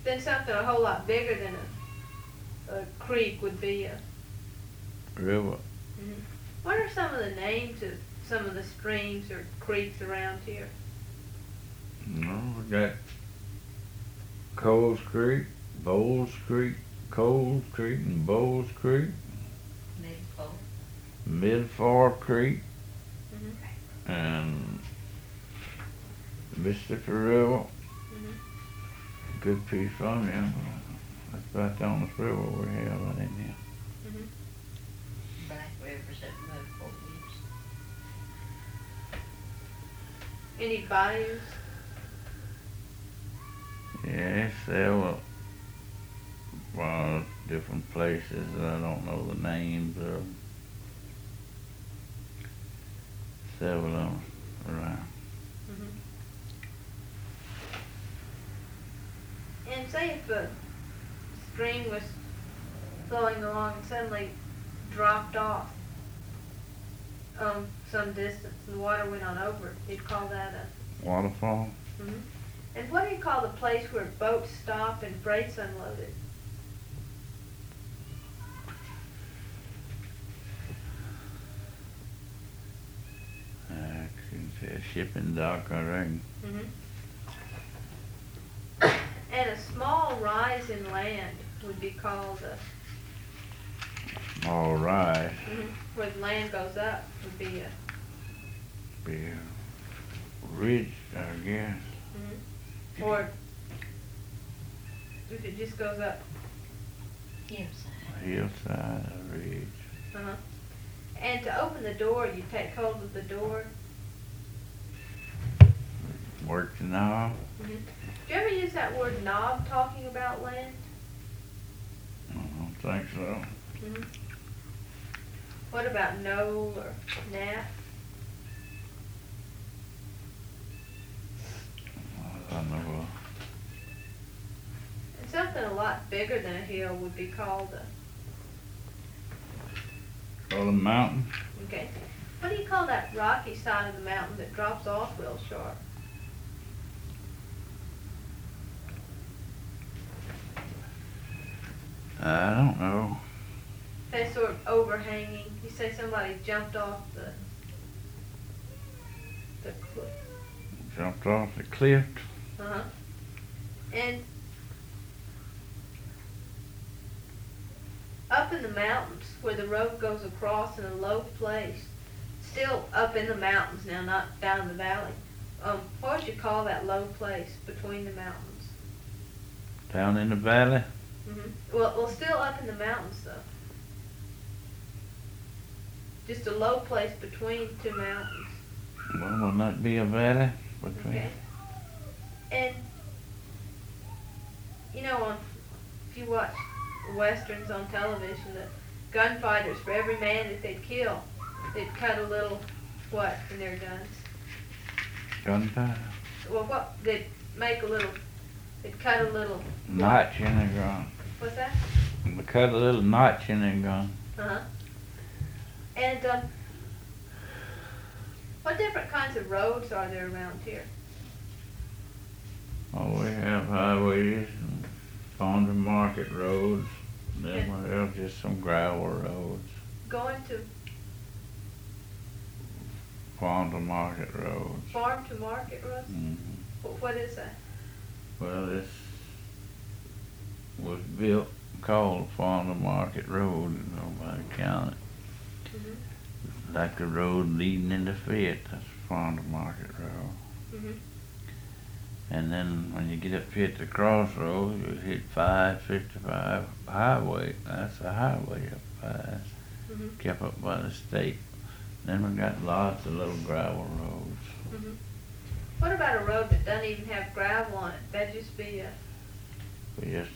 Then something a whole lot bigger than a creek would be a river. Mhm. What are some of the names of some of the streams or creeks around here? No, we got Coles Creek, Bowles Creek, Coles Creek and Bowles Creek, Midford Creek, Mhm. and Mississippi River. Mhm. Good piece from them. That's about the only river we have right in here. Mhm. Black River's at Mudford. Any bayous? Yes, there were different places that I don't know the names of. Several of them around. Mhm. And say if a stream was flowing along and suddenly dropped off some distance and the water went on over it, you'd call that a... Waterfall? Mhm. And what do you call the place where boats stop and freight's unloaded? I can say a shipping dock, I reckon. Mhm. And a small rise in land would be called a... All right. Where the land goes up would be a... Be a ridge, I guess. Or if it just goes up. Hillside. A hillside, a ridge. Uh-huh. And to open the door, you take hold of the door. Work the knob. Do you ever use that word knob talking about land? I don't think so. What about knoll or nap? I know. And something a lot bigger than a hill would be called a... Call a mountain. Okay. What do you call that rocky side of the mountain that drops off real sharp? I don't know. That's sort of overhanging. You say somebody jumped off the cliff. Jumped off the cliff. Uh-huh. And up in the mountains where the road goes across in a low place, still up in the mountains now, not down in the valley, what would you call that low place between the mountains? Down in the valley. Well, still up in the mountains though. Just a low place between two mountains. Well, wouldn't that be a valley between? Okay. And you know, if you watch westerns on television, the gunfighters, for every man that they'd kill, they'd cut a little what in their guns? Gunpowder. Well, what they'd make a little. They'd cut a little Notch in the gun. What's that? They cut a little notch in the gun. Uh-huh. And what different kinds of roads are there around here? Oh, we have highways and farm to market roads. Then we have just some gravel roads. Going to Farm to market roads. farm to market roads? What is that? Well, this was built, called Farm to Market Road, nobody counted. Like the road leading into Fayette, that's Farm to Market Road. And then when you get up here at the crossroads, you hit 555 highway. That's a highway up past, kept up by the state. Then we got lots of little gravel roads. What about a road that doesn't even have gravel on it? That'd just be a... We just